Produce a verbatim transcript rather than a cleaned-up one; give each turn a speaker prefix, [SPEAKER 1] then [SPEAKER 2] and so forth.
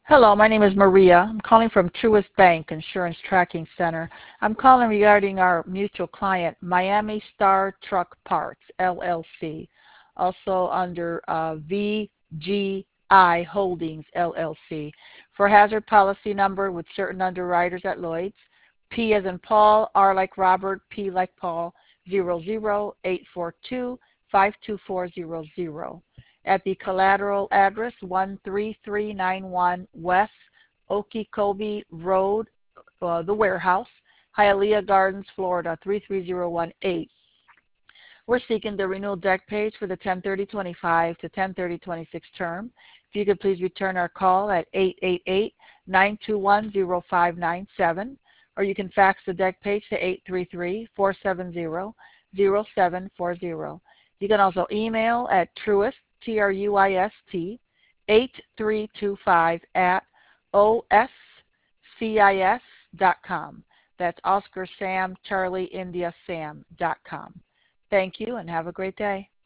[SPEAKER 1] Hello, my name is Maria. I'm calling from Truist Bank Insurance Tracking Center. I'm calling regarding our mutual client, Miami Star Truck Parts, L L C, also under uh, V G I Holdings, L L C, for hazard policy number with certain underwriters at Lloyd's, P as in Paul, R like Robert, P like Paul, zero zero eight four two five two four zero zero. At the collateral address one three three nine one West Okeechobee Road, uh, the warehouse, Hialeah Gardens, Florida three three zero one eight. We're seeking the renewal deck page for the ten thirty twenty-five to ten thirty twenty-six term. If you could please return our call at eight eight eight, nine two one, zero five nine seven, or you can fax the deck page to eight three three, four seven zero, zero seven four zero. You can also email at Truist, T R U I S T, eight three two five at O S C I S dot com. That's Oscar Sam Charlie India Sam dot com. Thank you and have a great day.